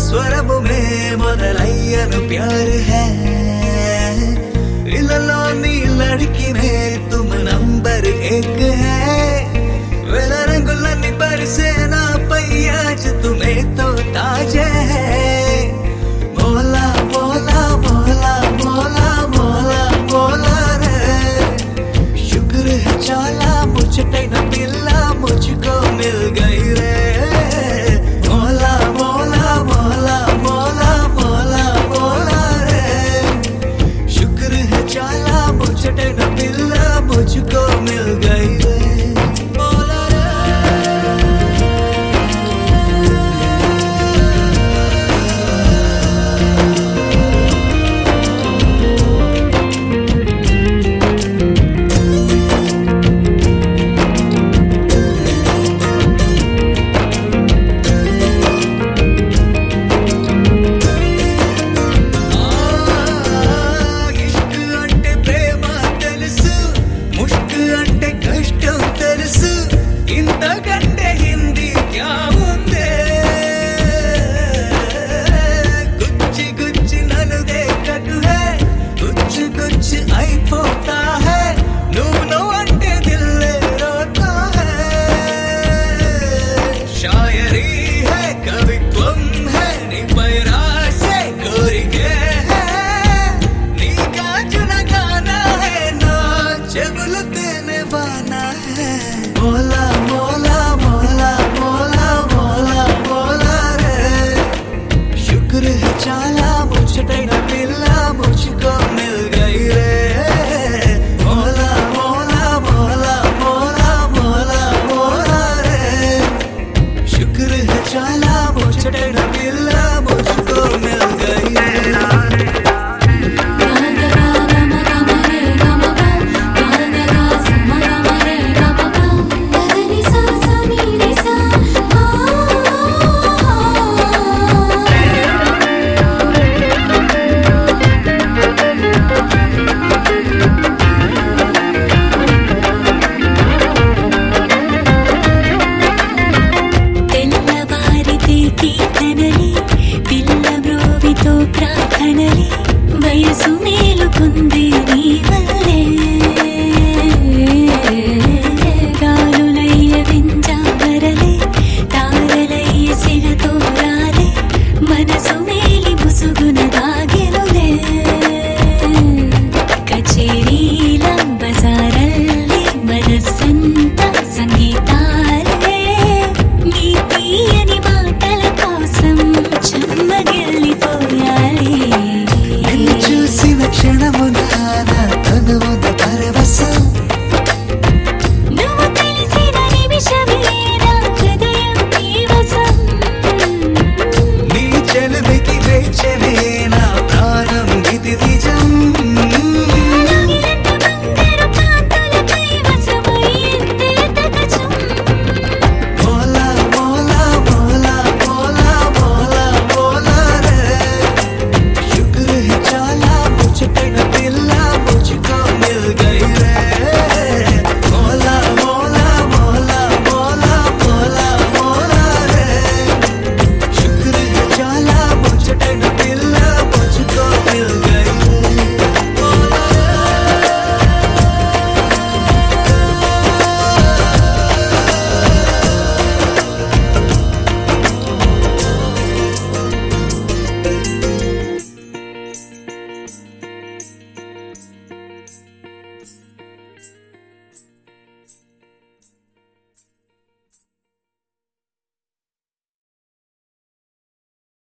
स्वरम में बदलैयन प्यार है इललोनी लड़की में तुम नंबर 1 है वेला रंगुलनी बरसे ना पैयाज तुम्हें तो ताज है बोला बोला बोला बोला बोला बोला रे शुक्र है चाला मुझे न मिला मुझको मिल गई रे बोला बोला बोला बोला बोला बोला रे शुक्र है चाला मुझे न मिला मुझको मिल गई रे बोला बोला बोला बोला बोला बोला रे शुक्र है चाला मुझे न मिला मुझको मिल गई रे बोला बोला बोला बोला बोला बोला रे शुक्र है चाला मुझे न मिला मुझको मिल गई रे వయసు మేలుకుంది నీ వల్లే